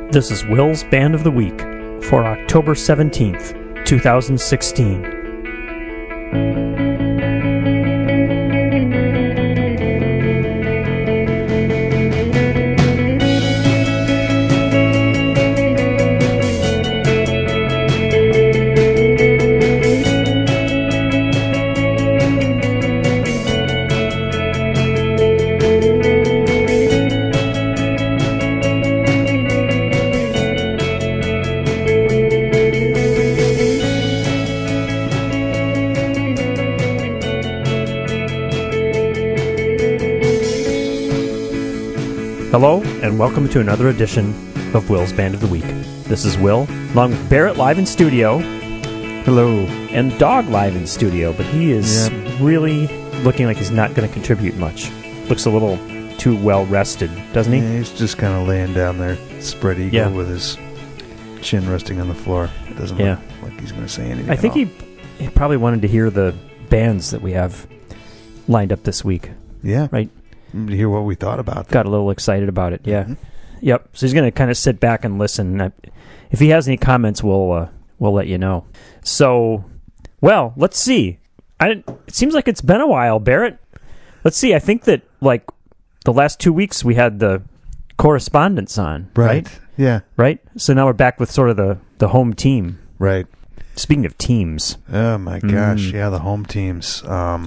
This is Will's Band of the Week for October 17th, 2016. Hello, and welcome to another edition of Will's Band of the Week. This is Will, along with Barrett live in studio. Hello. And Dog live in studio, but he is really looking like he's not going to contribute much. Looks a little too well rested, doesn't he? Yeah, he's just kind of laying down there, spread eagle with his chin resting on the floor. It doesn't look like he's going to say anything. I think he probably wanted to hear the bands that we have lined up this week. Yeah. Right? To hear what we thought about them. Got a little excited about it, yeah. Mm-hmm. Yep. So he's going to kind of sit back and listen. If he has any comments, we'll let you know. So, well, let's see. It seems like it's been a while, Barrett. Let's see. I think that, like, the last 2 weeks we had the correspondence on, right? Yeah. Right? So now we're back with sort of the home team. Right. Speaking of teams. Oh, my gosh. Yeah, the home teams.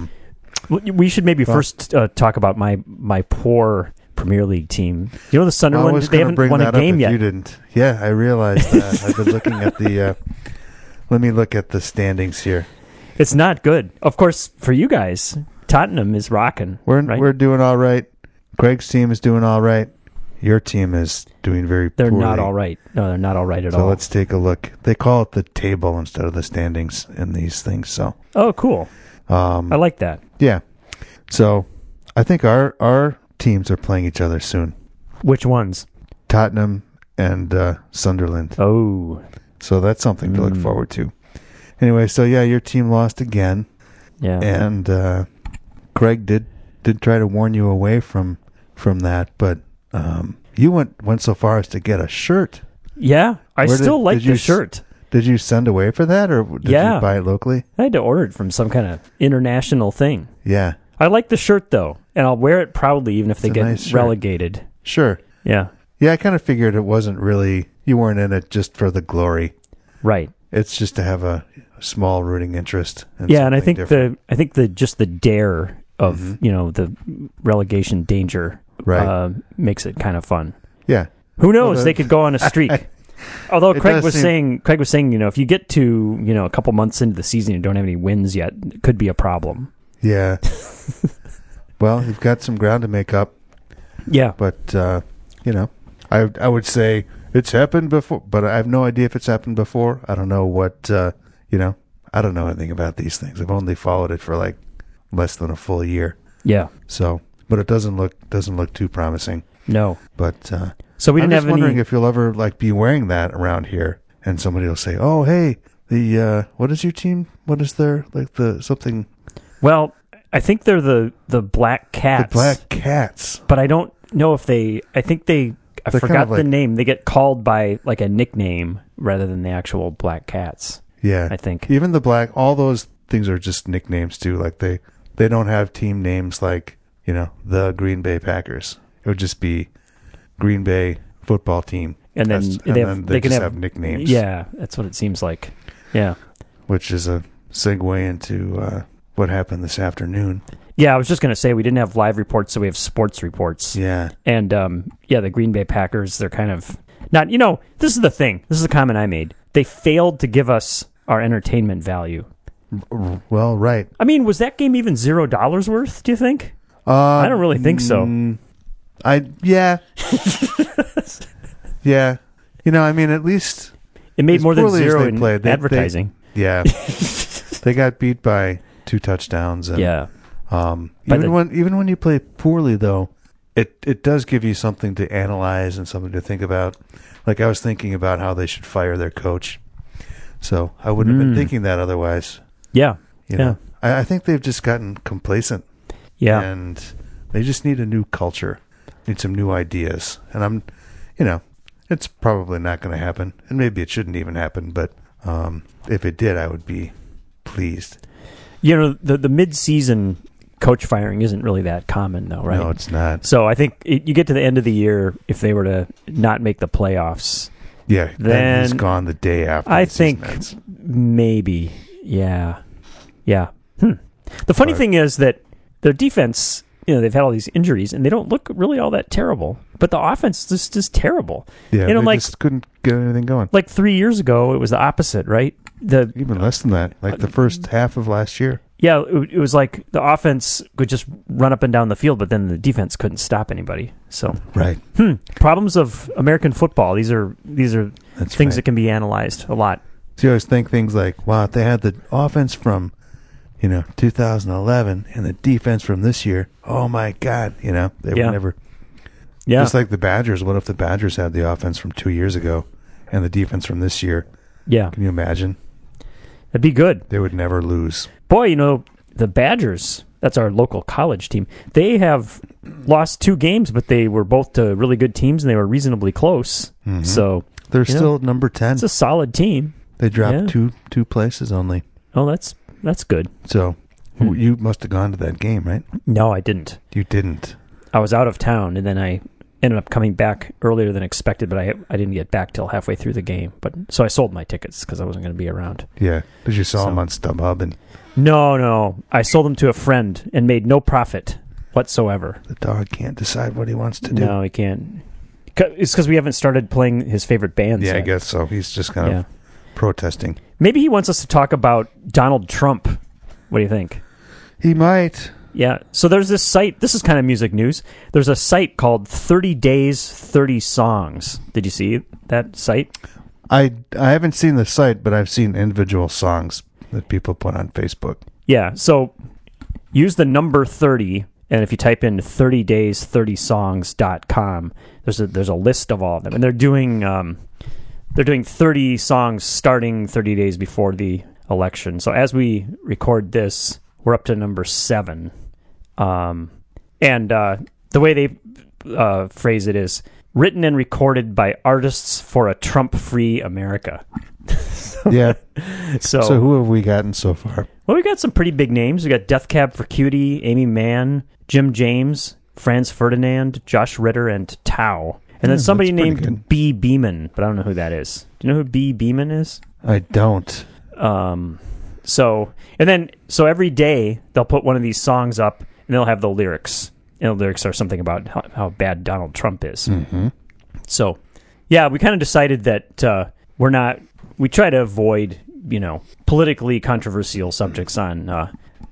We should maybe first talk about my poor Premier League team. You know the Sunderland, they haven't won a game yet. You didn't. Yeah, I realized that. I've been looking at the... let me look at the standings here. It's not good. Of course, for you guys, Tottenham is rocking. We're doing all right. Craig's team is doing all right. Your team is doing very poorly. They're not all right. No, they're not all right at all. So let's take a look. They call it the table instead of the standings in these things. So. Oh, cool. I like that. Yeah. So I think our teams are playing each other soon. Which ones? Tottenham and Sunderland. Oh. So that's something to look forward to. Anyway, so yeah, your team lost again. Yeah. And Craig did try to warn you away from that, but you went so far as to get a shirt. Yeah. I still like the shirt. Did you send away for that, or did you buy it locally? I had to order it from some kind of international thing. Yeah. I like the shirt, though, and I'll wear it proudly even if they get relegated. Sure. Yeah. Yeah, I kind of figured it wasn't really, you weren't in it just for the glory. Right. It's just to have a small rooting interest. Yeah, and I think the dare of, the relegation danger makes it kind of fun. Yeah. Who knows? They could go on a streak. Although Craig was saying, if you get to, a couple months into the season and don't have any wins yet, it could be a problem. Yeah. Well, you've got some ground to make up. Yeah. But, I would say it's happened before, but I have no idea if it's happened before. I don't know what, I don't know anything about these things. I've only followed it for like less than a full year. Yeah. So, but it doesn't look too promising. No. But, so we didn't have any... I'm just wondering if you'll ever be wearing that around here, and somebody will say, "Oh, hey, what is your team? What is their something?" Well, I think they're the Black Cats. The Black Cats. But I don't know if they... I forgot the name. They get called by like a nickname rather than the actual Black Cats. Yeah. I think. Even the all those things are just nicknames too. Like they don't have team names like, the Green Bay Packers. It would just be Green Bay football team. And then they just have nicknames. Yeah, that's what it seems like. Yeah. Which is a segue into what happened this afternoon. Yeah, I was just going to say we didn't have live reports, so we have sports reports. Yeah. And, the Green Bay Packers, they're kind of not, this is the thing. This is a comment I made. They failed to give us our entertainment value. Well, right. I mean, was that game even $0 worth, do you think? I don't really think so. Yeah. Yeah. At least... It made more than zero in advertising. Yeah. They got beat by 2 touchdowns. And, even when you play poorly, though, it does give you something to analyze and something to think about. Like, I was thinking about how they should fire their coach. So I wouldn't have been thinking that otherwise. Yeah. I think they've just gotten complacent. Yeah. And they just need a new culture, need some new ideas. And It's probably not going to happen, and maybe it shouldn't even happen. But if it did, I would be pleased. The mid-season coach firing isn't really that common, though, right? No, it's not. So I think you get to the end of the year, if they were to not make the playoffs, then he's gone the day after. I think maybe, yeah. The funny thing is that their defense, they've had all these injuries, and they don't look really all that terrible. But the offense just is terrible. Yeah, they just couldn't get anything going. Like 3 years ago, it was the opposite, right? Even less than that, like the first half of last year. Yeah, it was like the offense could just run up and down the field, but then the defense couldn't stop anybody. So right, problems of American football. These are things that can be analyzed a lot. So you always think things like, wow, if they had the offense from 2011 and the defense from this year, oh my God, they would never. Yeah, just like the Badgers. What if the Badgers had the offense from 2 years ago and the defense from this year? Yeah, can you imagine? That'd be good. They would never lose. Boy, the Badgers, that's our local college team, they have lost 2 games, but they were both to really good teams, and they were reasonably close. Mm-hmm. So they're still number 10. It's a solid team. They dropped two places only. Oh, that's good. So you must have gone to that game, right? No, I didn't. You didn't? I was out of town, and then I ended up coming back earlier than expected, but I didn't get back till halfway through the game. So I sold my tickets because I wasn't going to be around. Yeah, because you saw them on StubHub. No. I sold them to a friend and made no profit whatsoever. The dog can't decide what he wants to do. No, he can't. It's because we haven't started playing his favorite bands yet. I guess so. He's just kind of protesting. Maybe he wants us to talk about Donald Trump. What do you think? He might. Yeah. So there's this site. This is kind of music news. There's a site called 30 Days, 30 Songs. Did you see that site? I haven't seen the site, but I've seen individual songs that people put on Facebook. Yeah. So use the number 30, and if you type in 30days30songs.com, there's a list of all of them, and they're doing 30 songs starting 30 days before the election. So as we record this, we're up to number 7. And the way they phrase it is written and recorded by artists for a Trump-free America. Yeah. So who have we gotten so far? Well, we got some pretty big names. We got Death Cab for Cutie, Amy Mann, Jim James, Franz Ferdinand, Josh Ritter, and Tao. And then somebody named B. Beeman, but I don't know who that is. Do you know who B. Beeman is? I don't. So every day they'll put one of these songs up, and they'll have the lyrics. And the lyrics are something about how bad Donald Trump is. Mm-hmm. So, yeah, we kind of decided that we try to avoid, politically controversial subjects on the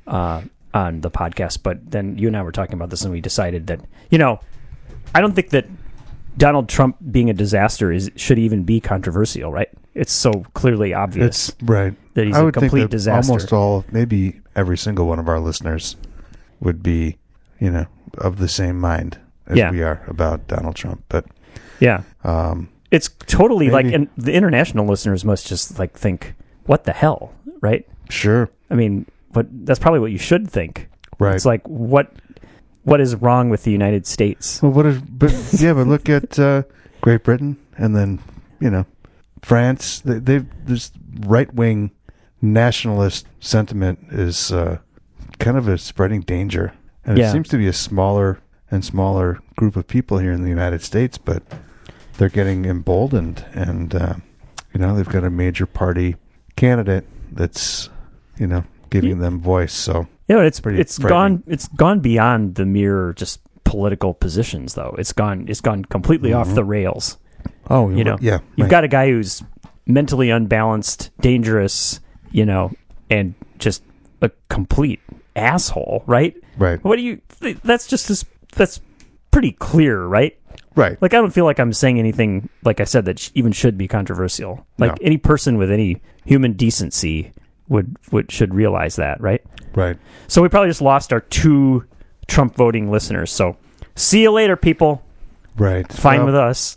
podcast. But then you and I were talking about this, and we decided that, I don't think that Donald Trump being a disaster should even be controversial, right? It's so clearly obvious. It's right. That he's a complete disaster. Almost all, maybe every single one of our listeners would be, of the same mind as we are about Donald Trump. But yeah, it's totally and the international listeners must just think, what the hell, right? Sure. I mean, but that's probably what you should think. Right. It's like, what is wrong with the United States? Well, but look at Great Britain, and then France. This right-wing nationalist sentiment is kind of a spreading danger, and it seems to be a smaller and smaller group of people here in the United States, but they're getting emboldened, and they've got a major party candidate that's giving them voice. So. Yeah, it's gone beyond the mere just political positions, though. It's gone completely off the rails. Oh, yeah. You've got a guy who's mentally unbalanced, dangerous, and just a complete asshole, right? Right. That's pretty clear, right? Right. I don't feel like I'm saying anything, like I said, that even should be controversial. Any person with any human decency should realize that, right? Right. So we probably just lost our 2 Trump voting listeners. So see you later, people. Right. Fine with us.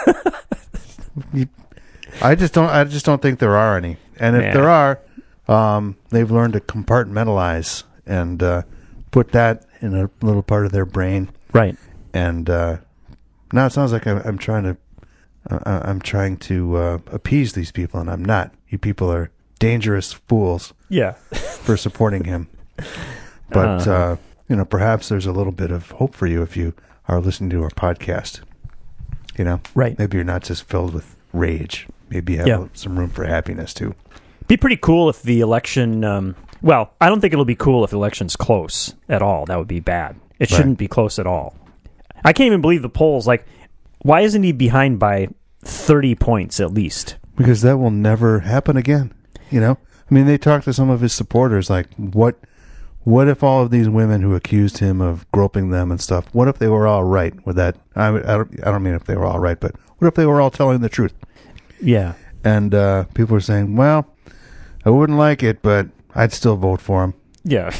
I just don't think there are any. And if there are, they've learned to compartmentalize and put that in a little part of their brain. Right. And now it sounds like I'm trying to I'm trying to appease these people, and I'm not. You people are dangerous fools. Yeah. For supporting him. But perhaps there's a little bit of hope for you if you are listening to our podcast. Right? Maybe you're not just filled with rage. Maybe you have some room for happiness too. Be pretty cool if the election. I don't think it'll be cool if the election's close at all. That would be bad. It shouldn't be close at all. I can't even believe the polls. Like, why isn't he behind by 30 points at least? Because that will never happen again. They talked to some of his supporters, like, what if all of these women who accused him of groping them and stuff, what if they were all right with that? I don't mean if they were all right, but what if they were all telling the truth? Yeah. And people were saying, well, I wouldn't like it, but I'd still vote for him. Yeah.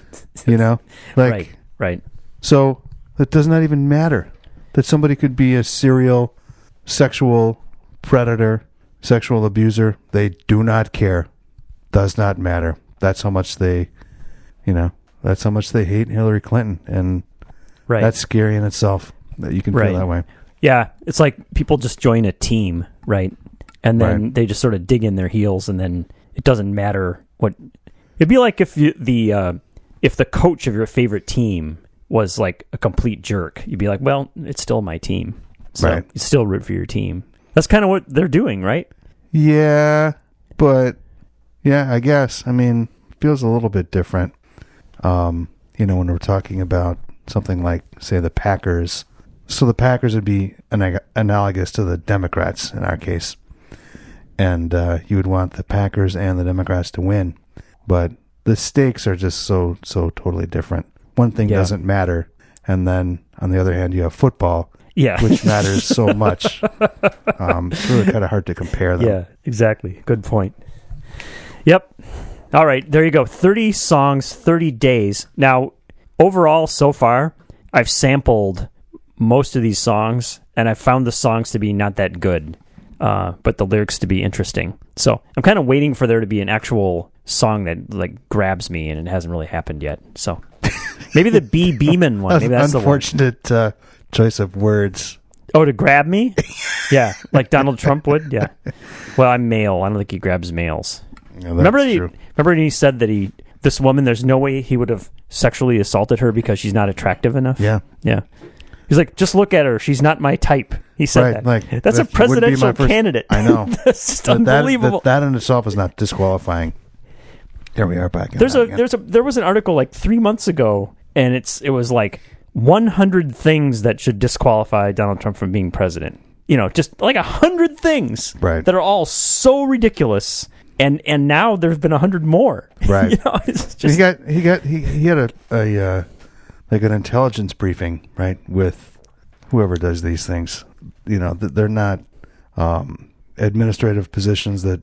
Right. So it does not even matter that somebody could be a serial sexual predator, sexual abuser. They do not care. Does not matter. That's how much they hate Hillary Clinton. And that's scary in itself that you can feel that way. Yeah. It's like people just join a team, right? And then they just sort of dig in their heels, and then it doesn't matter what. It'd be like if the coach of your favorite team was like a complete jerk. You'd be like, well, it's still my team. So you still root for your team. That's kind of what they're doing, right? Yeah, but I guess. It feels a little bit different. When we're talking about something like, say, the Packers. So the Packers would be analogous to the Democrats in our case. And you would want the Packers and the Democrats to win. But the stakes are just so totally different. One thing doesn't matter. And then, on the other hand, you have football, which matters so much. It's really kind of hard to compare them. Yeah, exactly. Good point. Yep. All right, there you go. 30 songs, 30 days. Now, overall, so far, I've sampled most of these songs, and I've found the songs to be not that good, but the lyrics to be interesting. So I'm kind of waiting for there to be an actual song that like grabs me, and it hasn't really happened yet. So maybe the B. Beeman one. Maybe that's unfortunate the one. Choice of words. Oh, to grab me? Yeah, like Donald Trump would? Yeah. Well, I'm male. I don't think he grabs males. Yeah, remember when he said that this woman, there's no way he would have sexually assaulted her because she's not attractive enough? Yeah. Yeah. He's like, just look at her. She's not my type. He said that. Like, that's a presidential candidate. I know. That's just unbelievable. That in itself is not disqualifying. Here we are back. There was an article like 3 months ago, and it was like 100 things that should disqualify Donald Trump from being president. Just like 100 things that are all so ridiculous. And now there's been 100 more. Right. It's just... He had a like an intelligence briefing, right, with whoever does these things. They're not administrative positions that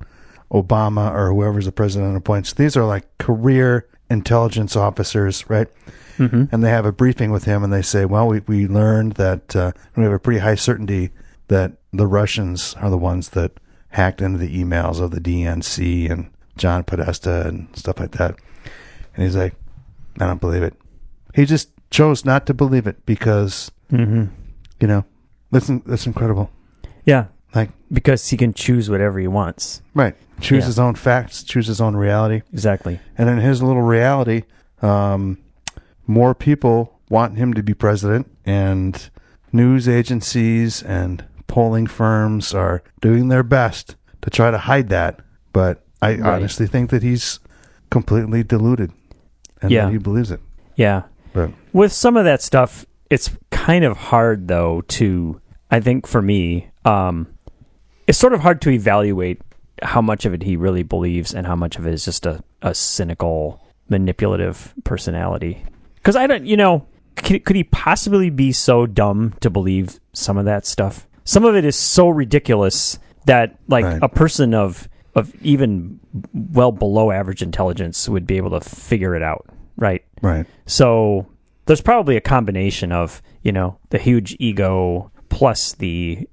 Obama or whoever's the president appoints. These are like career intelligence officers, right? Mm-hmm. And they have a briefing with him, and they say, well, we learned that we have a pretty high certainty that the Russians are the ones that hacked into the emails of the DNC and John Podesta and stuff like that. And he's like, I don't believe it. He just chose not to believe it because, that's incredible. Yeah. Because he can choose whatever he wants. Right. Choose his own facts, choose his own reality. Exactly. And in his little reality, more people want him to be president, and news agencies and polling firms are doing their best to try to hide that. But I honestly think that he's completely deluded and that he believes it. Yeah. But with some of that stuff, it's kind of hard, though, I think for me, it's sort of hard to evaluate how much of it he really believes and how much of it is just a cynical, manipulative personality. Because I don't, could he possibly be so dumb to believe some of that stuff? Some of it is so ridiculous that a person of even well below average intelligence would be able to figure it out, right? Right. So there's probably a combination of, the huge ego plus the,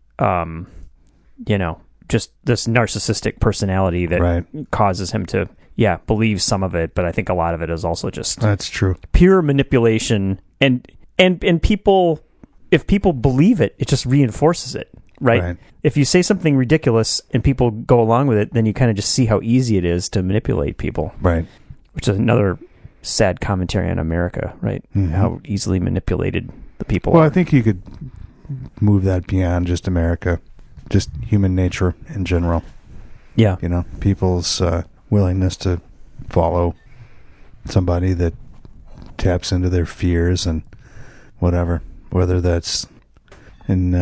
just this narcissistic personality that causes him to, believe some of it. But I think a lot of it is also just that's true, pure manipulation. And people, if people believe it, it just reinforces it. right? If you say something ridiculous and people go along with it, then you kind of just see how easy it is to manipulate people. Right. Which is another sad commentary on America, right? Mm-hmm. How easily manipulated the people are. I think you could move that beyond just America, just human nature in general. Yeah. People's willingness to follow somebody that taps into their fears and whatever, whether that's in,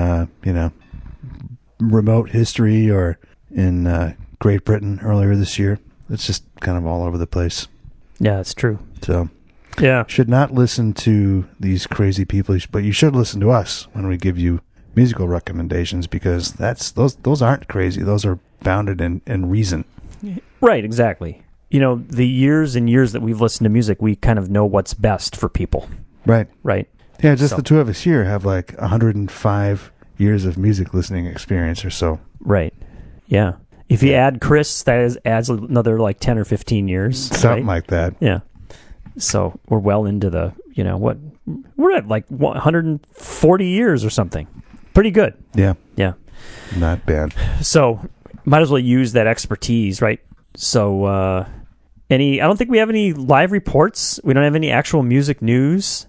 remote history or in Great Britain earlier this year. It's just kind of all over the place. Yeah, that's true. So, yeah, should not listen to these crazy people, but you should listen to us when we give you musical recommendations, because those aren't crazy. Those are founded in reason. Right, exactly. The years and years that we've listened to music, we kind of know what's best for people. Right. Right. Yeah, just the two of us here have like 105 years of music listening experience or so. Right. Yeah. If you add Chris, that adds another like 10 or 15 years. Something like that. Yeah. So we're well into the, we're at like 140 years or something. Pretty good. Yeah. Yeah. Not bad. So might as well use that expertise, right? So I don't think we have any live reports. We don't have any actual music news.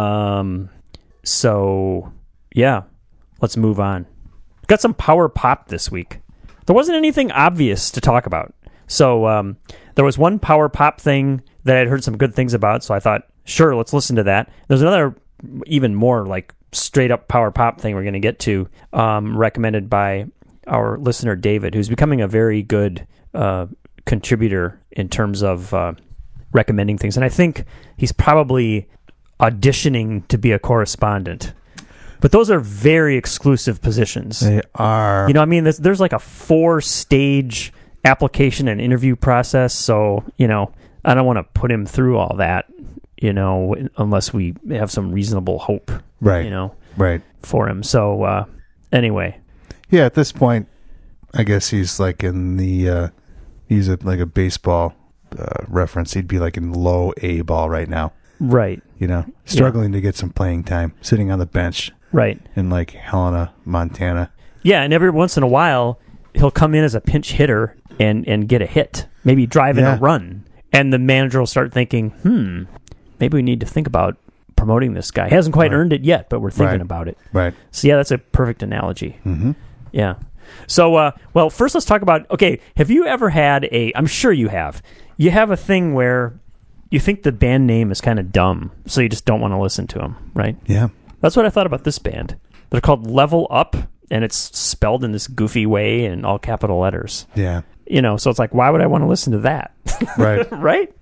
So yeah, let's move on. Got some power pop this week. There wasn't anything obvious to talk about. So there was one power pop thing that I'd heard some good things about, so I thought, sure, let's listen to that. There's another even more like straight up power pop thing we're going to get to, recommended by our listener David, who's becoming a very good contributor in terms of recommending things. And I think he's probably auditioning to be a correspondent. But those are very exclusive positions. They are. There's like a 4-stage application and interview process. So, I don't want to put him through all that, unless we have some reasonable hope, right? Right. For him. So, anyway. Yeah, at this point, I guess he's like in the, he's like a baseball reference. He'd be like in low A ball right now. Right. Struggling to get some playing time, sitting on the bench. Right. In like Helena, Montana. Yeah, and every once in a while, he'll come in as a pinch hitter and get a hit, maybe drive in a run. And the manager will start thinking, maybe we need to think about promoting this guy. He hasn't quite earned it yet, but we're thinking about it. Right. So, yeah, that's a perfect analogy. Mm-hmm. Yeah. So, well, first let's talk about, have you ever had I'm sure you have a thing where you think the band name is kind of dumb, so you just don't want to listen to them, right? Yeah. That's what I thought about this band. They're called Level Up, and it's spelled in this goofy way in all capital letters. Yeah. So it's like, why would I want to listen to that? Right. Right?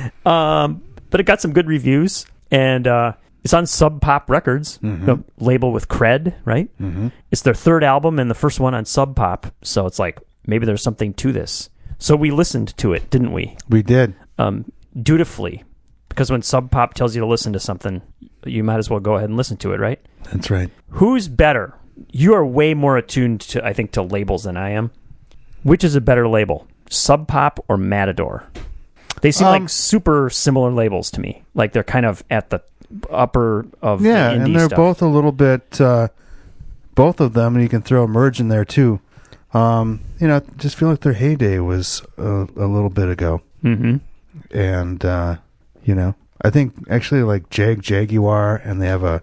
But it got some good reviews, and it's on Sub Pop Records, the label with cred, right? Mm-hmm. It's their third album and the first one on Sub Pop, so it's like, maybe there's something to this. So we listened to it, didn't we? We did. Dutifully. Because when Sub Pop tells you to listen to something, you might as well go ahead and listen to it, right? That's right. Who's better? You are way more attuned to, I think, to labels than I am. Which is a better label, Sub Pop or Matador? They seem like super similar labels to me. Like they're kind of at the upper of the indie stuff. Yeah, and they're both a little bit, both of them, and you can throw Merge in there too. Just feel like their heyday was a little bit ago. Mm-hmm. And, I think actually like Jaguar, and they have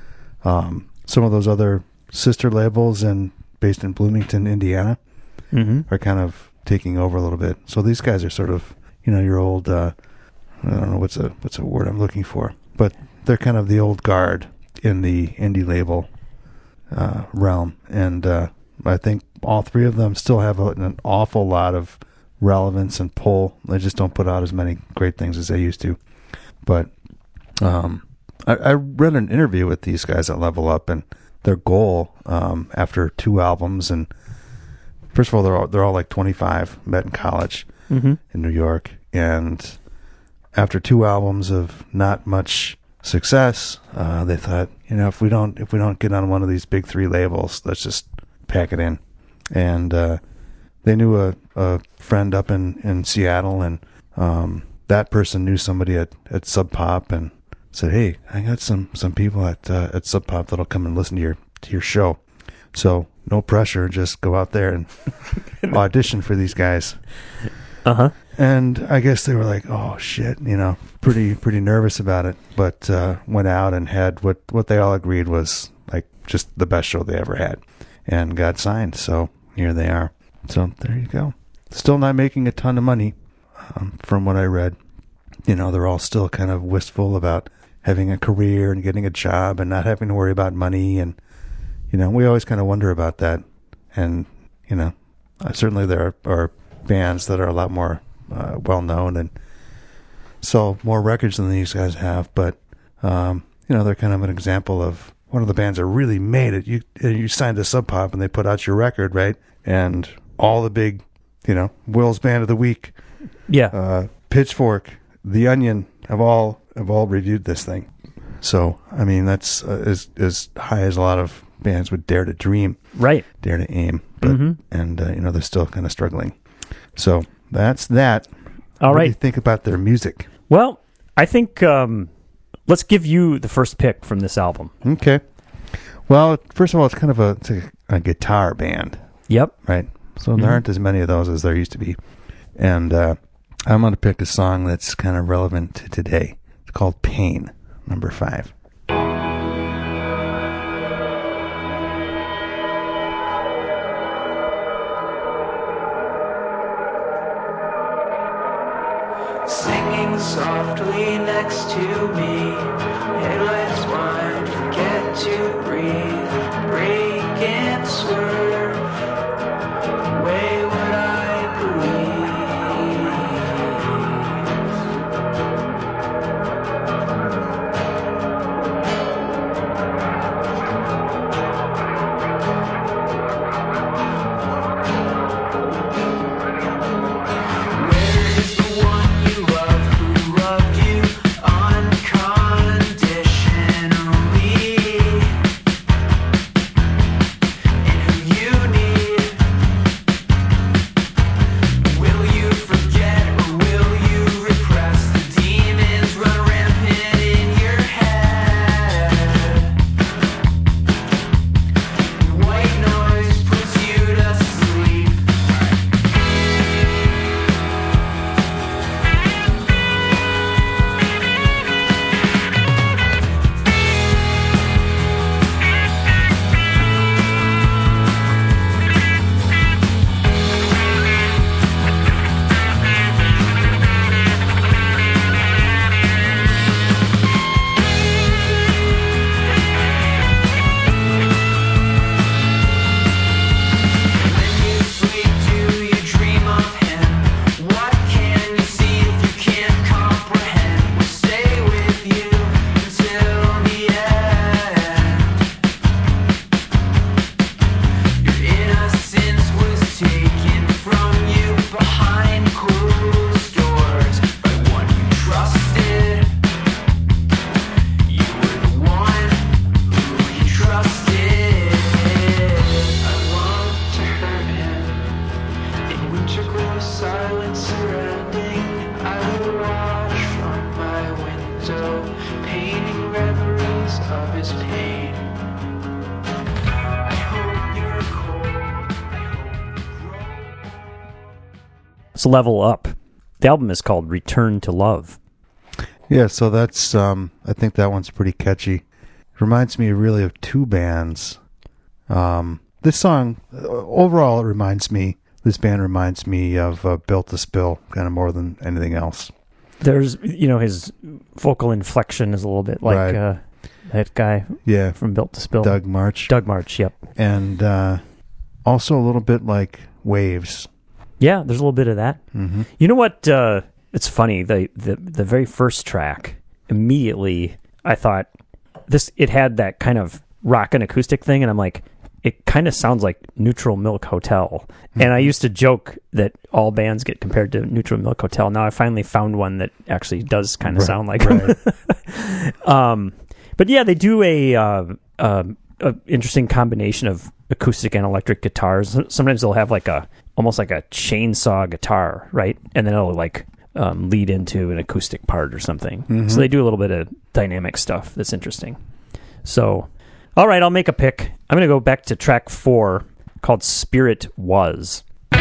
some of those other sister labels based in Bloomington, Indiana, are kind of taking over a little bit. So these guys are sort of, your old, I don't know what's a word I'm looking for, but they're kind of the old guard in the indie label realm. And I think all three of them still have an awful lot of relevance and pull. They just don't put out as many great things as they used to. But I read an interview with these guys at Level Up, and their goal after 2 albums, and first of all, they're all like 25, met in college in New York, and after 2 albums of not much success, they thought, if we don't get on one of these big 3 labels, let's just pack it in. And they knew a friend up in Seattle, and that person knew somebody at Sub Pop and said, "Hey, I got some people at Sub Pop that'll come and listen to your show." So no pressure. Just go out there and audition for these guys. Uh-huh. And I guess they were like, oh, shit, pretty nervous about it. But went out and had what they all agreed was like just the best show they ever had and got signed. So here they are. So there you go. Still not making a ton of money from what I read. They're all still kind of wistful about having a career and getting a job and not having to worry about money. And, we always kind of wonder about that. And, certainly there are bands that are a lot more well-known and sell more records than these guys have. But, they're kind of an example of one of the bands that really made it. You signed to Sub Pop and they put out your record, right? And all the big, Will's Band of the Week, Pitchfork, The Onion have all reviewed this thing. So, I mean, that's as high as a lot of bands would dare to dream. Right. Dare to aim. But, and, they're still kind of struggling. So, that's that. All right. What do you think about their music? Well, I think let's give you the first pick from this album. Okay. Well, first of all, it's kind of a guitar band. Yep. Right? So there aren't as many of those as there used to be. And I'm going to pick a song that's kind of relevant to today. It's called Pain, number 5. Singing softly next to me, headlights wide, forget to breathe, break and swerve, weigh what I believe. Where is the one you love who loved you unconditionally? And who you need? Will you forget or will you repress the demons run rampant in your head? And white noise puts you to sleep. When you sleep, do you dream of him? What can you see if you can't comprehend? We'll stay with you until the end. Your innocence was taken from you behind closed doors by one you trusted. You were the one who he trusted. I want to hurt him. In winter glow, silence surrounding. I will watch from my window, painting reveries of his pain. I hope you're cold. I hope you grow. Let's level up. The album is called Return to Love. Yeah, so that's, I think that one's pretty catchy. It reminds me really of two bands. This song, overall, this band reminds me of Built to Spill, kind of more than anything else. There's, his vocal inflection is a little bit like Right. that guy from Built to Spill. Doug March. Doug March, yep. And also a little bit like Waves. Yeah, there's a little bit of that. Mm-hmm. You know what? It's funny. The very first track, immediately I thought it had that kind of rock and acoustic thing, and I'm like, it kind of sounds like Neutral Milk Hotel. Mm-hmm. And I used to joke that all bands get compared to Neutral Milk Hotel. Now I finally found one that actually does kind of sound like them. But yeah, they do a interesting combination of acoustic and electric guitars. Sometimes they'll have almost like a chainsaw guitar, right? And then it'll lead into an acoustic part or something. Mm-hmm. So they do a little bit of dynamic stuff that's interesting. So, all right, I'll make a pick. I'm going to go back to track 4. called Spirit Was.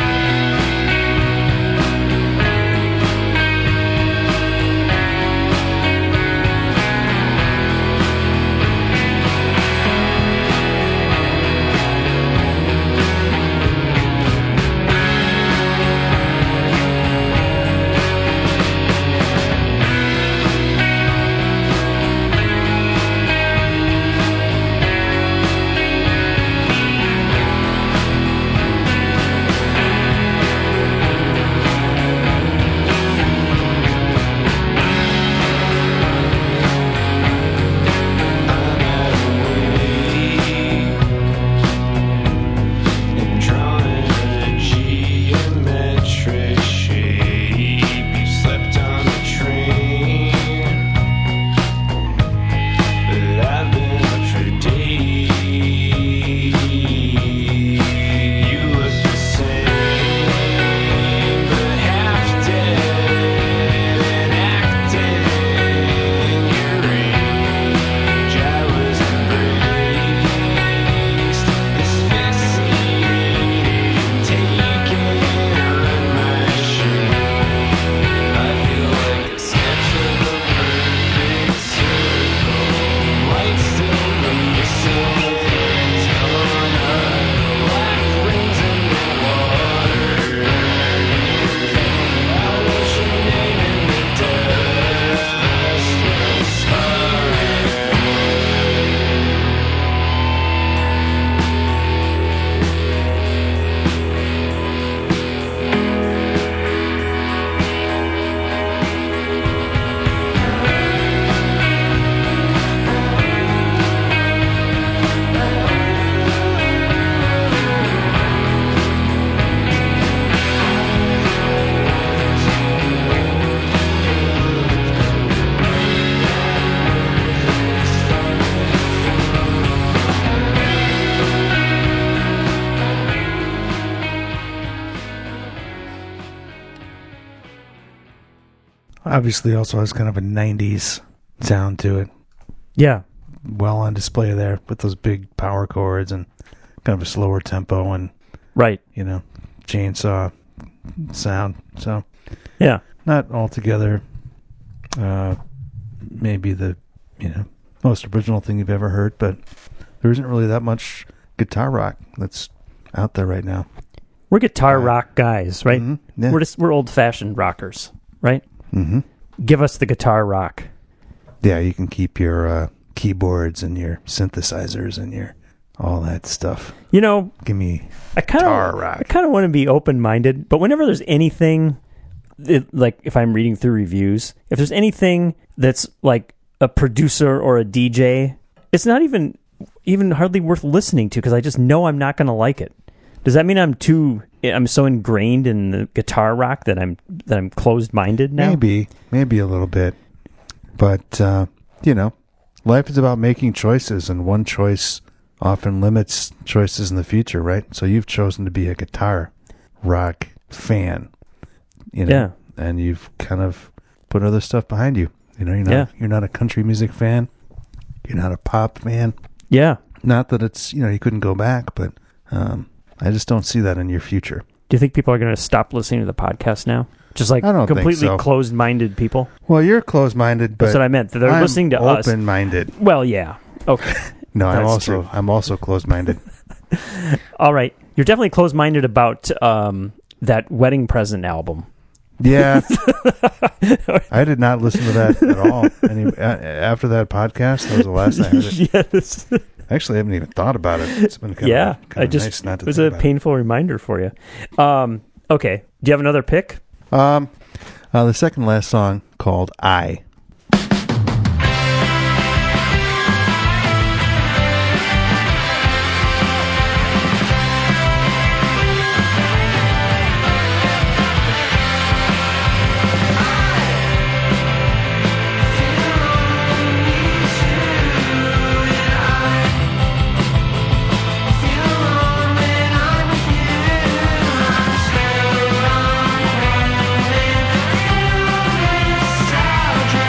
Obviously also has kind of a 90s sound to it. Yeah. Well on display there with those big power chords and kind of a slower tempo and, right, you know, chainsaw sound. So, yeah. Not altogether maybe the, you know, most original thing you've ever heard, but there isn't really that much guitar rock that's out there right now. We're guitar rock guys, right? Mm-hmm. Yeah. We're old-fashioned rockers, right? Mm-hmm. Give us the guitar rock. Yeah, you can keep your keyboards and your synthesizers and your all that stuff. You know, give me guitar rock. I kind of want to be open-minded, but whenever there's anything, like if I'm reading through reviews, if there's anything that's like a producer or a DJ, it's not even hardly worth listening to because I just know I'm not going to like it. Does that mean I'm so ingrained in the guitar rock that I'm closed-minded now? Maybe a little bit. But you know, life is about making choices, and one choice often limits choices in the future, right? So you've chosen to be a guitar rock fan, you know, yeah. And you've kind of put other stuff behind you. You know, you're not a country music fan. You're not a pop fan. Yeah. Not that it's, you know, you couldn't go back, but I just don't see that in your future. Do you think people are going to stop listening to the podcast now? Just like completely closed-minded people? Well, you're closed-minded, but that's what I meant. They're listening to us. Open-minded. Well, yeah. Okay. No, I'm also closed-minded. All right. You're definitely closed-minded about that Wedding Present album. Yeah. I did not listen to that at all. After that podcast, that was the last I heard it. Yes. Actually, I haven't even thought about it. It's been kind of nice not to it was a painful reminder for you. Okay. Do you have another pick? The second last song called I. Nostalgia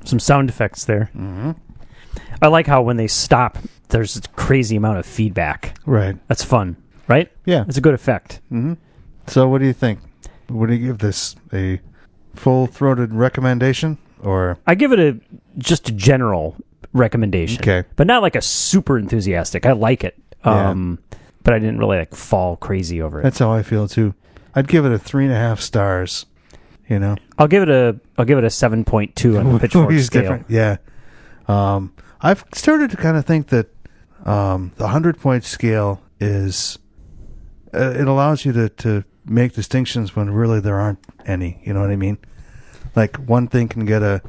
Some sound effects there. Mm-hmm. I like how when they stop, there's a crazy amount of feedback. Right. That's fun, right? Yeah. It's a good effect. Mm-hmm. So what do you think? Would you give this a full-throated recommendation? Or I give it just a general recommendation. Okay. But not like a super enthusiastic. I like it. Yeah. But I didn't really like fall crazy over it. That's how I feel too. I'd give it a 3.5 stars. You know, I'll give it a 7.2 on the Pitchfork scale. Different. Yeah. I've started to kind of think that the 100-point scale is it allows you to make distinctions when really there aren't any. You know what I mean? Like one thing can get a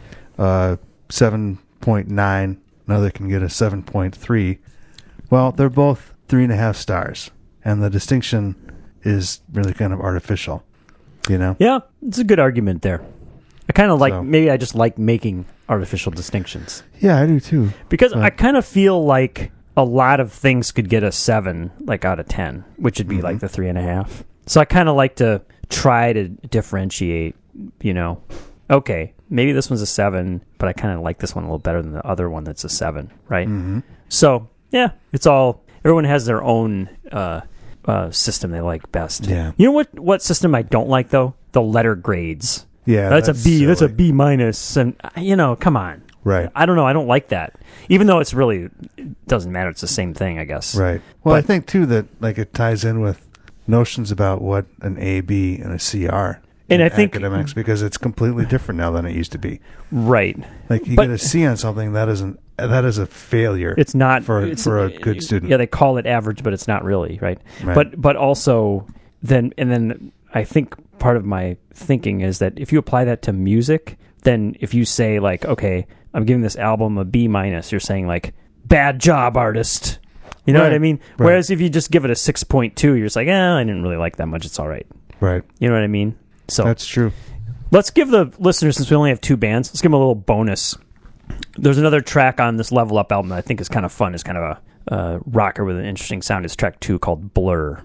7.9, another can get a 7.3. Well, they're both 3.5 stars, and the distinction is really kind of artificial. You know? Yeah, it's a good argument there. I kind of like, maybe I just like making artificial distinctions. Yeah, I do too. Because I kind of feel like a lot of things could get a 7, like out of 10, which would be like the 3.5. So I kind of like to try to differentiate, you know, okay, maybe this one's a 7, but I kind of like this one a little better than the other one that's a 7, right? Mm-hmm. So, yeah, everyone has their own system they like best. Yeah. You know what system I don't like though? The letter grades. Yeah, that's a B. silly. That's a B minus, and you know, come on. Right. I don't know. I don't like that. Even though it doesn't matter. It's the same thing, I guess. Right. Well, I think too that like it ties in with notions about what an A, B, and a C are. And I think academics, because it's completely different now than it used to be. Right. Like you get a C on something that is a failure. It's not for a good student. Yeah, they call it average, but it's not really, right? But also then I think part of my thinking is that if you apply that to music, then if you say like, okay, I'm giving this album a B minus, you're saying like, bad job, artist. You know what I mean? Right. Whereas if you just give it a 6.2, you're just like, I didn't really like that much. It's all right. Right. You know what I mean? So that's true. Let's give the listeners, since we only have 2 bands, let's give them a little bonus. There's another track on this Level Up album that I think is kind of fun. It's kind of a rocker with an interesting sound. It's track 2 called Blur.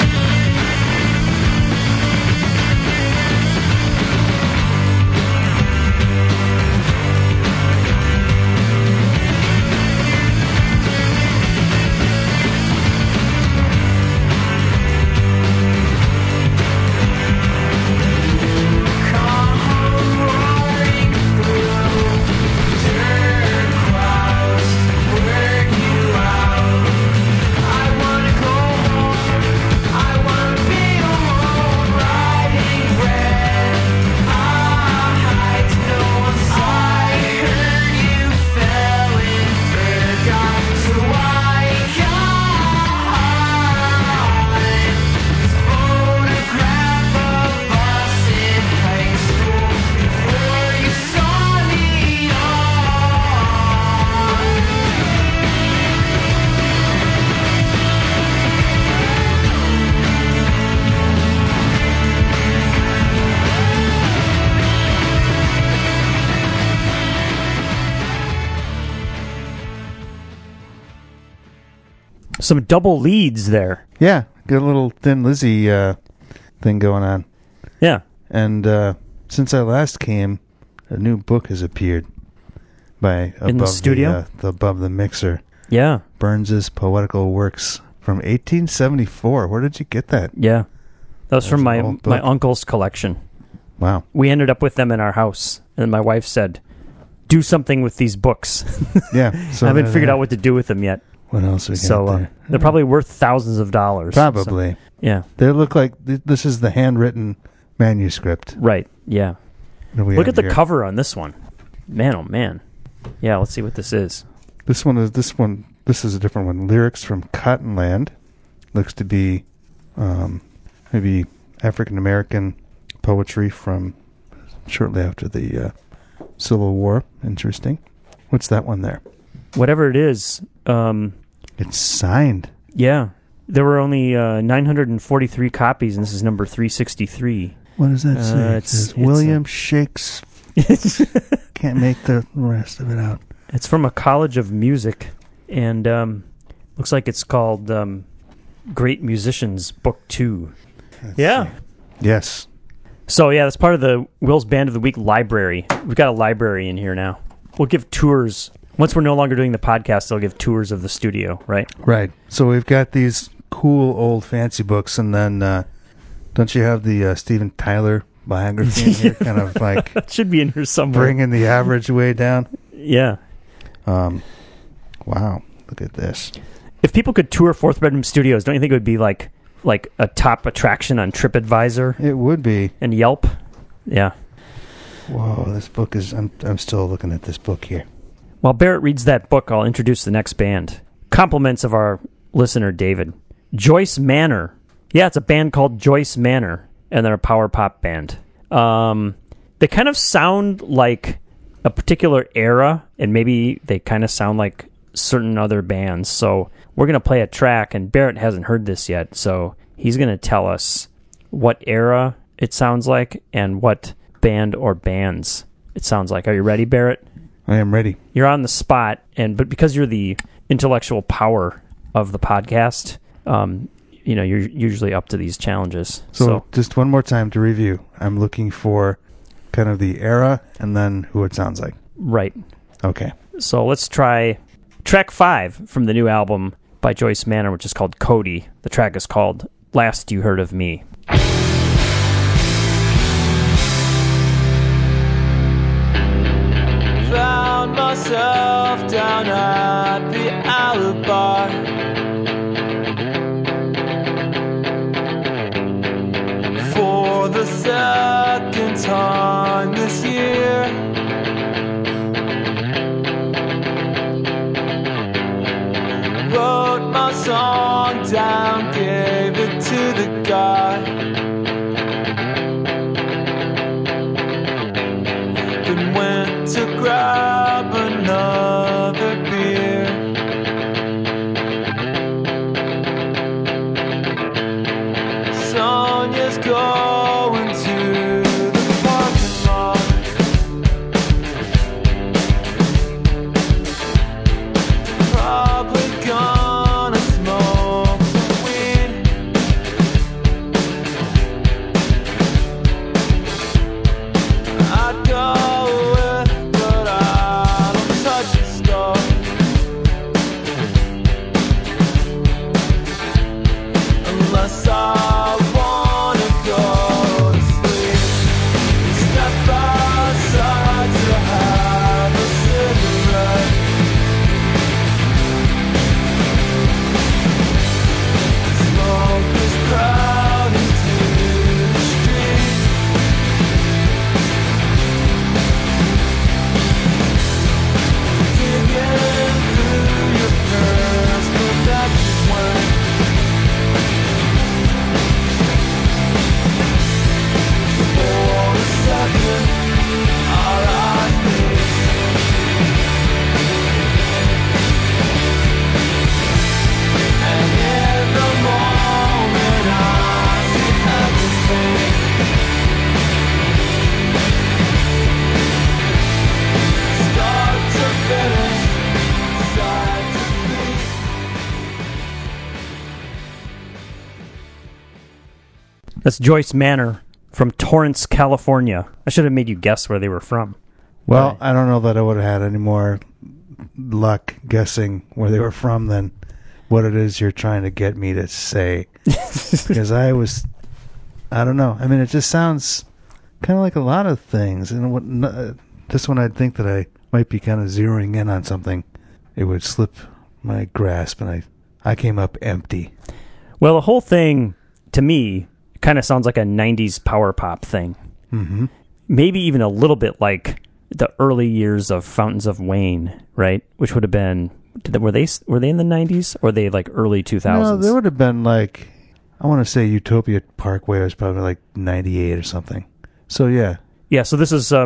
Some double leads there. Yeah, got a little Thin Lizzy thing going on. Yeah. And since I last came, a new book has appeared by in the studio, above the mixer. Yeah, Burns's Poetical Works from 1874. Where did you get that? Yeah, that was from my uncle's collection. Wow. We ended up with them in our house, and my wife said, "Do something with these books." Yeah, so I haven't figured out what to do with them yet. What else we got there? They're probably worth thousands of dollars. Probably. So, yeah. They look like this is the handwritten manuscript. Right. Yeah. Look at the cover on this one. Man, oh man. Yeah, let's see what this is. This is a different one. Lyrics from Cottonland. Looks to be maybe African American poetry from shortly after the Civil War. Interesting. What's that one there? Whatever it is. It's signed. Yeah. There were only 943 copies, and this is number 363. What does that say? It says William Shakespeare. Can't make the rest of it out. It's from a college of music, and looks like it's called Great Musicians, Book 2. Yeah. See. Yes. So, yeah, that's part of the Will's Band of the Week library. We've got a library in here now. We'll give tours. Once we're no longer doing the podcast, they'll give tours of the studio, right? Right. So we've got these cool old fancy books, and then don't you have the Steven Tyler biography in here? Kind of like... That should be in here somewhere. Bringing the average way down. Yeah. Wow. Look at this. If people could tour Fourth Bedroom Studios, don't you think it would be like a top attraction on TripAdvisor? It would be. And Yelp? Yeah. Whoa, this book is... I'm still looking at this book here. While Barrett reads that book, I'll introduce the next band. Compliments of our listener, David. Joyce Manor. Yeah, it's a band called Joyce Manor, and they're a power pop band. They kind of sound like a particular era, and maybe they kind of sound like certain other bands. So we're going to play a track, and Barrett hasn't heard this yet, so he's going to tell us what era it sounds like and what band or bands it sounds like. Are you ready, Barrett? I am ready. You're on the spot, but because you're the intellectual power of the podcast, you're usually up to these challenges. So just one more time to review. I'm looking for kind of the era and then who it sounds like. Right. Okay. So let's try track 5 from the new album by Joyce Manor, which is called Cody. The track is called Last You Heard of Me. Found myself down at the Alibi. For the second time this year, wrote my song down, gave it to the guy, then went to grab another beer. Sonia's going to the parking lot. Probably gonna smoke some weed. I'd go with, but I don't touch the stuff unless I That's Joyce Manor from Torrance, California. I should have made you guess where they were from. Well, I don't know that I would have had any more luck guessing where they were from than what it is you're trying to get me to say. Because I don't know. I mean, it just sounds kind of like a lot of things. And this one, I'd think that I might be kind of zeroing in on something. It would slip my grasp, and I came up empty. Well, the whole thing, to me, kind of sounds like a 90s power pop thing. Mm-hmm. Maybe even a little bit like the early years of Fountains of Wayne, right? Which would have been, were they in the 90s or were they like early 2000s? No, they would have been like, I want to say Utopia Parkway was probably like 98 or something. So yeah. Yeah, so this is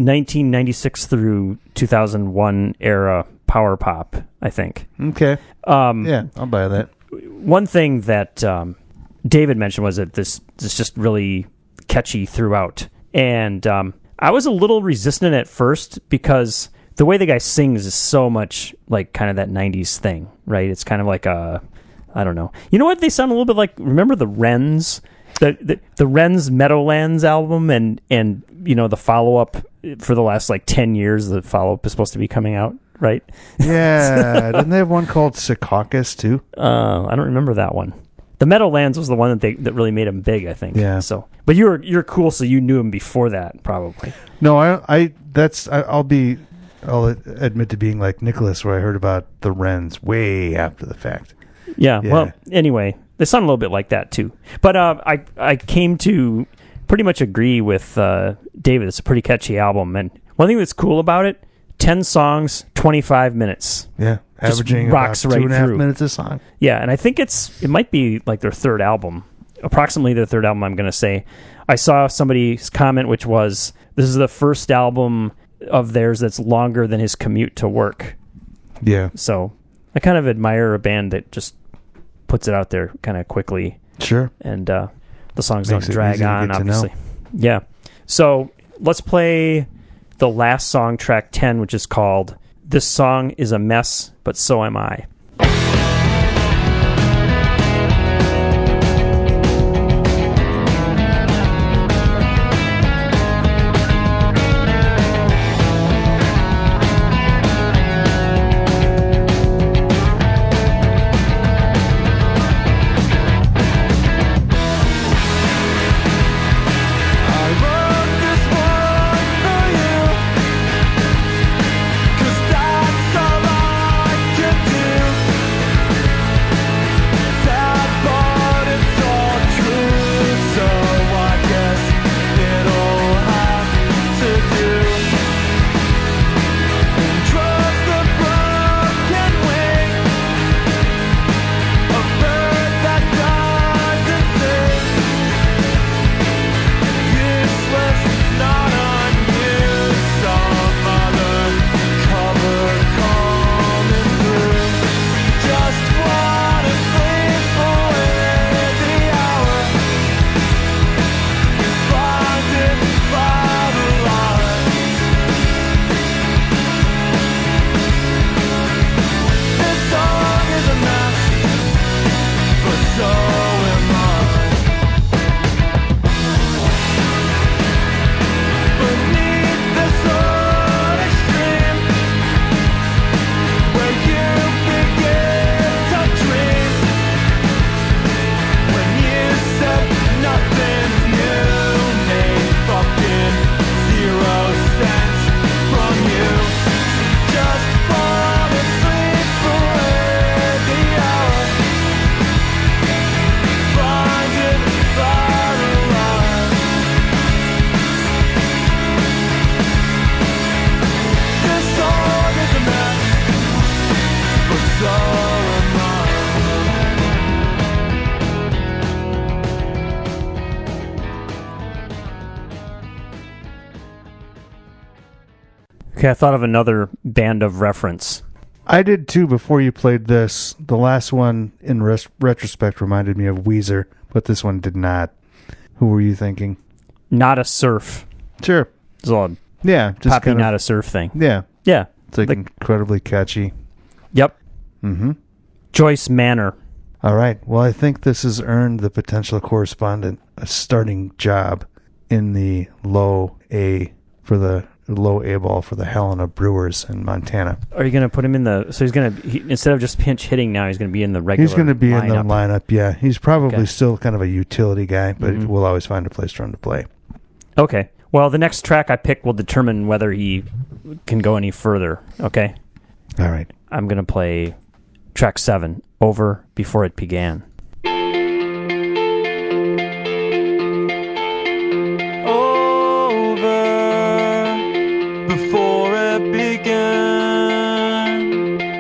1996 through 2001 era power pop, I think. Okay. Yeah, I'll buy that. One thing that David mentioned was that this is just really catchy throughout. And I was a little resistant at first because the way the guy sings is so much like kind of that 90s thing, right? It's kind of like I don't know. You know what? They sound a little bit like, remember the Wrens the Wren's Meadowlands album and the follow-up for the last 10 years, the follow-up is supposed to be coming out, right? Yeah. Didn't they have one called Secaucus too? I don't remember that one. The Meadowlands was the one that really made him big, I think. Yeah. So, but you're cool, so you knew him before that, probably. No, I'll admit to being like Nicholas, where I heard about the Wrens way after the fact. Yeah. Well, anyway, they sound a little bit like that too. But I came to pretty much agree with David. It's a pretty catchy album, and one thing that's cool about it: 10 songs, 25 minutes. Yeah, averaging rocks about right 2.5 through. minutes a song. Yeah, and I think it might be like their third album, approximately their third album. I'm going to say. I saw somebody's comment, which was, "This is the first album of theirs that's longer than his commute to work." Yeah. So I kind of admire a band that just puts it out there kind of quickly. Sure. And the songs Makes don't drag on, obviously. Yeah. So let's play the last song, track 10, which is called "This Song is a Mess, But So Am I." Okay, I thought of another band of reference. I did too before you played this. The last one, in retrospect, reminded me of Weezer, but this one did not. Who were you thinking? Not a Surf. Sure. It's a yeah, just poppy Not a Surf thing. Yeah. Yeah. It's like incredibly catchy. Yep. Mm-hmm. Joyce Manor. All right. Well, I think this has earned the potential correspondent a starting job in the low A ball for the Helena Brewers in Montana. Are you going to put him in the... So he's going to... Instead of just pinch hitting now, he's going to be in the regular He's going to be lineup. in the lineup, yeah. He's probably still kind of a utility guy, but we'll always find a place for him to play. Okay. Well, the next track I pick will determine whether he can go any further, okay? All right. I'm going to play track 7, Over Before It Began. Before it began,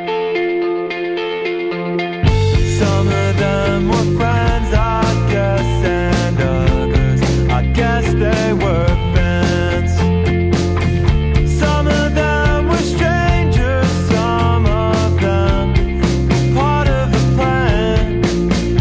some of them were friends, I guess, and others, I guess they were fans. Some of them were strangers, some of them part of the plan.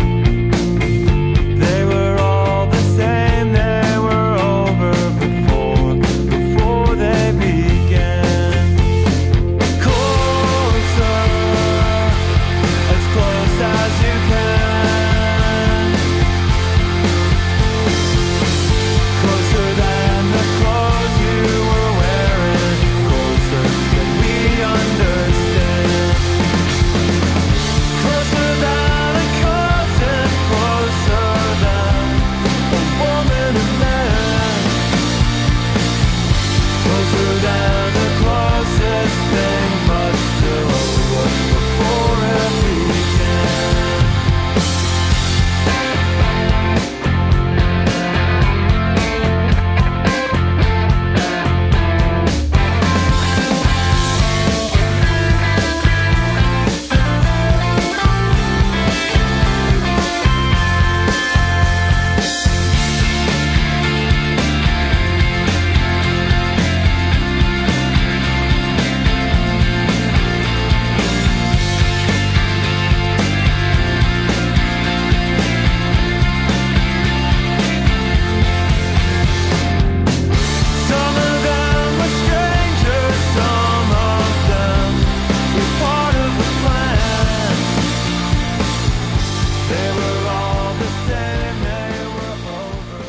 They were all the same, they were over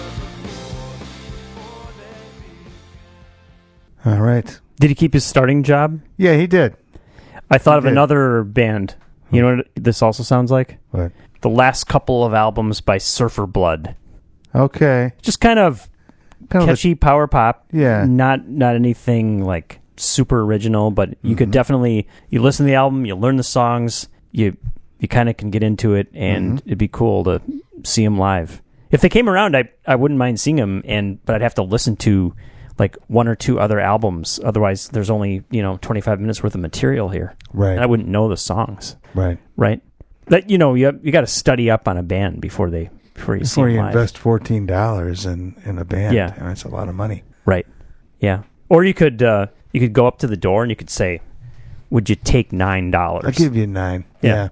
before they began. All right. Did he keep his starting job? Yeah, he did. I thought of another band. You know what this also sounds like? What? The last couple of albums by Surfer Blood. Okay. Just kind of catchy power pop. Yeah. Not anything like super original, but you could definitely, you listen to the album, you learn the songs, you kind of can get into it, and it'd be cool to see them live. If they came around, I wouldn't mind seeing them, but I'd have to listen to like one or two other albums. Otherwise, there's only 25 minutes worth of material here. Right. And I wouldn't know the songs. Right. That you got to study up on a band before you see them live. Invest $14 in a band. Yeah, and it's a lot of money. Right. Yeah. Or you could go up to the door and you could say, "Would you take $9?" I'll give you 9. Yeah.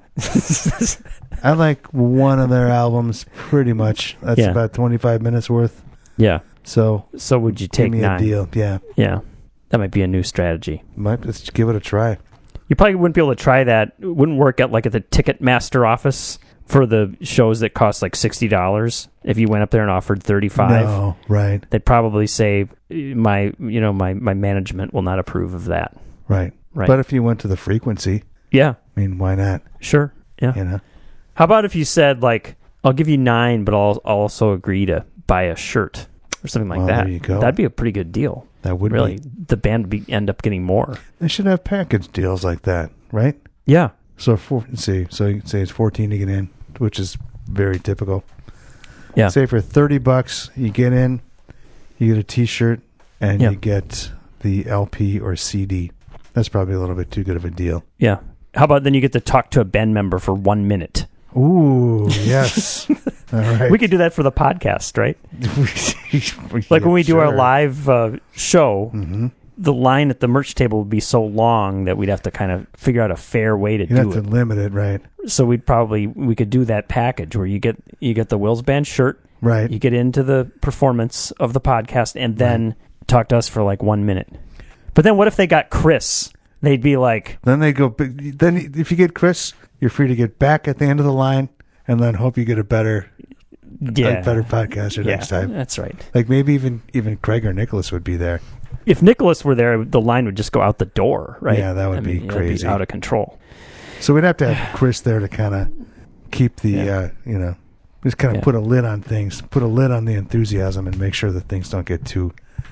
I like one of their albums pretty much. That's about 25 minutes worth. Yeah. So would you take give me $9? a deal? Yeah. Yeah. That might be a new strategy. Let's give it a try. You probably wouldn't be able to try that. It wouldn't work at the Ticketmaster office for the shows that cost like $60. If you went up there and offered $35, no, right? They'd probably say my management will not approve of that. Right. But if you went to the Frequency, yeah, I mean, why not? Sure. Yeah. How about if you said like, I'll give you $9, but I'll also agree to buy a shirt or something like that. There you go. That'd be a pretty good deal. That would really be. The band would end up getting more. They should have package deals like that, right? Yeah. So you say it's $14 to get in, which is very typical. Yeah. Say for $30 you get in, you get a T-shirt, and you get the LP or CD. That's probably a little bit too good of a deal. Yeah. How about then you get to talk to a band member for 1 minute? Ooh, yes. All right. We could do that for the podcast, right? Like when we do our live show, the line at the merch table would be so long that we'd have to kind of figure out a fair way to do it. You'd have to limit it, right? So we could do that package where you get the Wills Band shirt, right? You get into the performance of the podcast, and then talk to us for like 1 minute. But then what if they got Chris? They'd be like... Then they go... Then if you get Chris, you're free to get back at the end of the line and then hope you get a better podcaster next time. That's right. Like maybe even Craig or Nicholas would be there. If Nicholas were there, the line would just go out the door, right? Yeah, that would be crazy. It'd be out of control. So we'd have to have Chris there to kind of keep the, just kind of put a lid on things, put a lid on the enthusiasm and make sure that things don't get too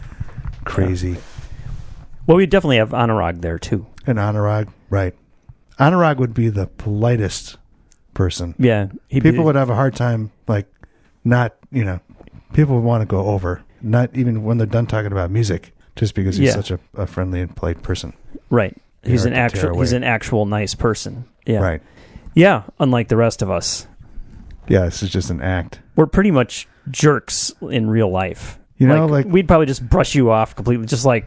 crazy. Yeah. Well, we definitely have Anurag there, too. And Anurag, right. Anurag would be the politest person. Yeah. People would have a hard time, like, not, people would want to go over, not even when they're done talking about music, just because he's such a friendly and polite person. Right. He's an actual nice person. Yeah. Right. Yeah, unlike the rest of us. Yeah, this is just an act. We're pretty much jerks in real life. Like we'd probably just brush you off completely, just like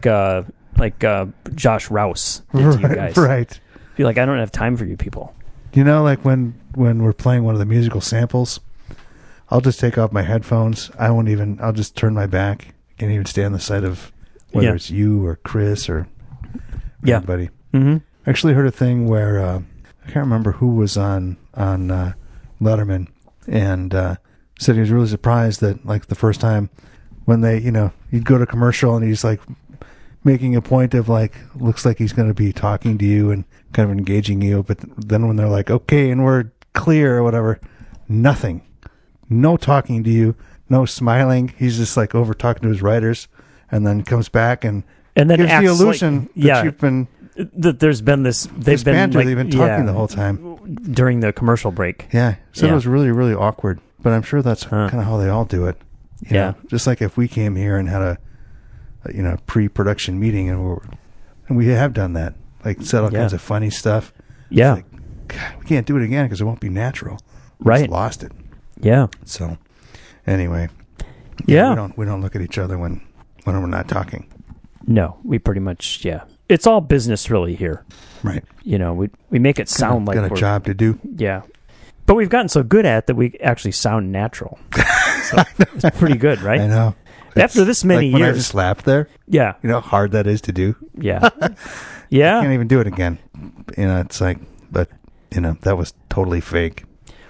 Josh Rouse did to you guys. Right. Be like, I don't have time for you people. Like when we're playing one of the musical samples, I'll just take off my headphones. I'll just turn my back. I can't even stay on the side of whether it's you or Chris or anybody. Mm-hmm. I actually heard a thing where I can't remember who was on Letterman and said he was really surprised that like the first time when they, you'd go to commercial and he's like making a point of like, looks like he's going to be talking to you and kind of engaging you. But then when they're like, okay, and we're clear or whatever, nothing, no talking to you, no smiling. He's just like over talking to his writers and then comes back and then gives the illusion that you've been... That there's been they've been talking the whole time during the commercial break. Yeah, so it was really, really awkward. But I'm sure that's kind of how they all do it. You know? Just like if we came here and had a pre-production meeting and we have done that, like said all kinds of funny stuff. Yeah, like, God, we can't do it again because it won't be natural. We just lost it. Yeah. So anyway, we don't look at each other when we're not talking. No, we pretty much It's all business really here. Right. We make it sound like got a job to do. Yeah. But we've gotten so good at it that we actually sound natural. So it's pretty good, right? I know. After this many years. When I years. slapped there. Yeah. You know how hard that is to do? Yeah. Yeah. I can't even do it again. It's like, but, that was totally fake.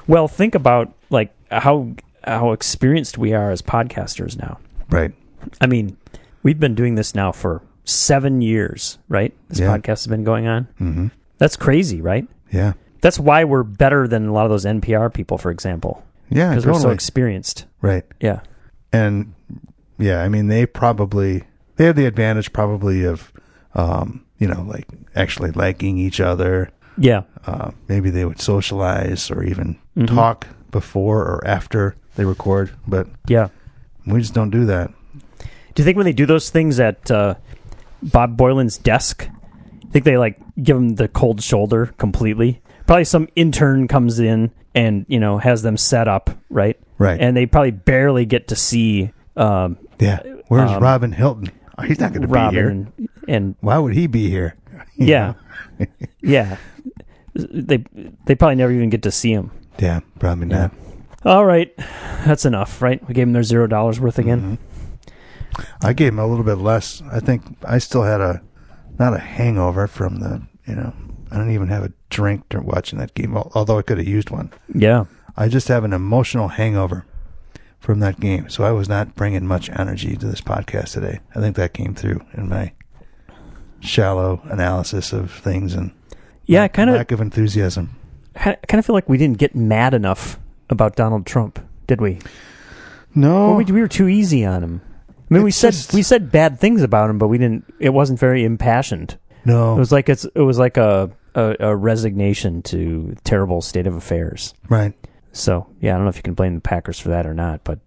Well, think about like how experienced we are as podcasters now. Right. I mean, we've been doing this now for 7 years, right? This podcast has been going on. Mm-hmm. That's crazy, right? Yeah. That's why we're better than a lot of those NPR people, for example. Yeah, because we're so experienced. Right. Yeah. And yeah, I mean, they have the advantage probably of, like actually liking each other. Yeah. Maybe they would socialize or even talk before or after they record, but yeah, we just don't do that. Do you think when they do those things at Bob Boylan's desk, I think they like give him the cold shoulder completely? Probably some intern comes in and, has them set up, right? Right. And they probably barely get to see... Where's Robin Hilton? Oh, he's not going to be here. And why would he be here? Yeah. Yeah. They probably never even get to see him. Yeah, probably not. All right. That's enough, right? We gave him their $0 worth again. Mm-hmm. I gave him a little bit less. I think I still had not a hangover from the, I don't even have a drink during watching that game, although I could have used one. Yeah. I just have an emotional hangover from that game. So I was not bringing much energy to this podcast today. I think that came through in my shallow analysis of things and lack of enthusiasm. I kind of feel like we didn't get mad enough about Donald Trump, did we? No. Or we were too easy on him. I mean, we said bad things about him, but we didn't. It wasn't very impassioned. No. It was like a resignation to terrible state of affairs. Right. So, yeah, I don't know if you can blame the Packers for that or not, but...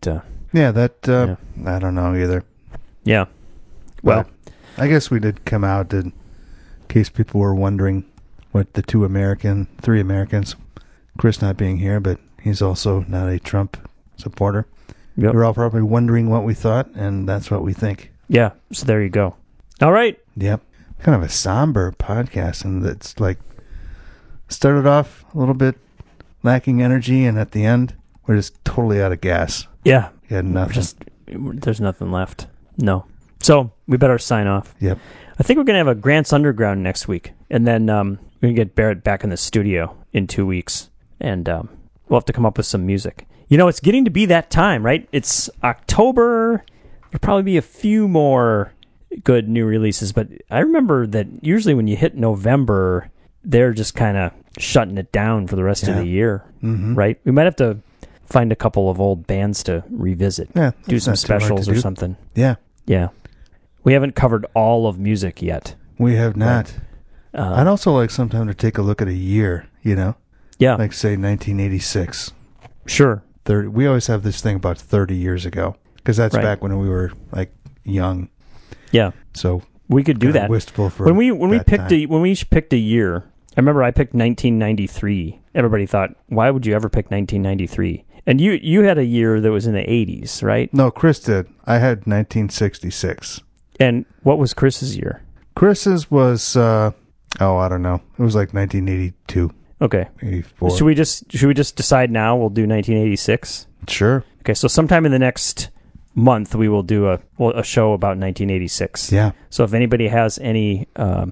I don't know either. Yeah. Well... But I guess we did come out in case people were wondering what the three Americans, Chris not being here, but he's also not a Trump supporter. Yep. You're all probably wondering what we thought, and that's what we think. Yeah, so there you go. All right. Yep. Kind of a somber podcast, and it's like started off a little bit lacking energy, and at the end, we're just totally out of gas. Yeah. We had nothing. There's nothing left. No. So, we better sign off. Yep. I think we're going to have a Grant's Underground next week, and then we're going to get Barrett back in the studio in 2 weeks, and we'll have to come up with some music. It's getting to be that time, right? It's October. There'll probably be a few more good new releases, but I remember that usually when you hit November, they're just kind of shutting it down for the rest of the year, right? We might have to find a couple of old bands to revisit. Yeah, do some specials or something. Yeah. Yeah. We haven't covered all of music yet. We have not. Right. I'd also like sometime to take a look at a year, Yeah. Like, say, 1986. Sure. 30. We always have this thing about 30 years ago, because that's back when we were, like, young. Yeah. So we could do that. Wistful for when we picked a year. I remember I picked 1993. Everybody thought, why would you ever pick 1993? And you had a year that was in the 80s, right? No, Chris did. I had 1966. And what was Chris's year? Chris's was I don't know. It was like 1982. Okay. 84. Should we just decide now we'll do 1986? Sure. Okay, so sometime in the next month we will do a show about 1986. Yeah. So if anybody has any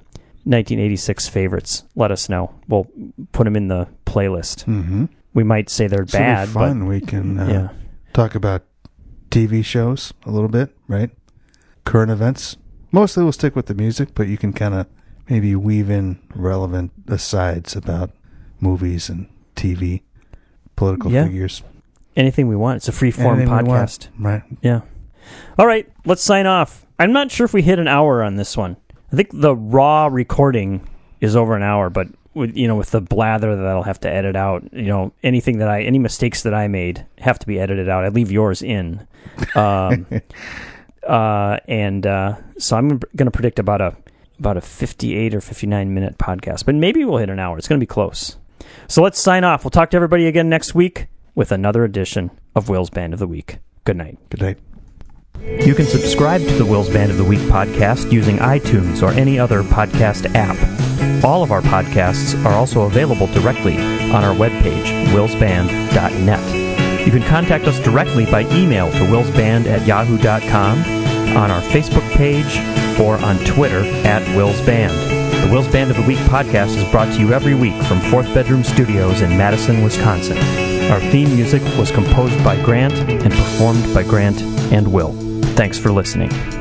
1986 favorites, let us know. We'll put them in the playlist. Mm-hmm. We might say they're bad. It'll be fun. But we can talk about TV shows a little bit, right? Current events. Mostly we'll stick with the music, but you can kind of maybe weave in relevant asides about movies and TV, political figures. Anything we want. It's a free-form podcast. Right. Yeah. All right, let's sign off. I'm not sure if we hit an hour on this one. I think the raw recording is over an hour, but with the blather that I'll have to edit out, any mistakes that I made have to be edited out. I leave yours in. So I'm going to predict about a 58 or 59 minute podcast, but maybe we'll hit an hour. It's going to be close. So let's sign off. We'll talk to everybody again next week with another edition of Will's Band of the Week. Good night. Good night. You can subscribe to the Will's Band of the Week podcast using iTunes or any other podcast app. All of our podcasts are also available directly on our webpage, willsband.net. You can contact us directly by email to willsband@yahoo.com, on our Facebook page, or on Twitter @willsband. The Will's Band of the Week podcast is brought to you every week from Fourth Bedroom Studios in Madison, Wisconsin. Our theme music was composed by Grant and performed by Grant and Will. Thanks for listening.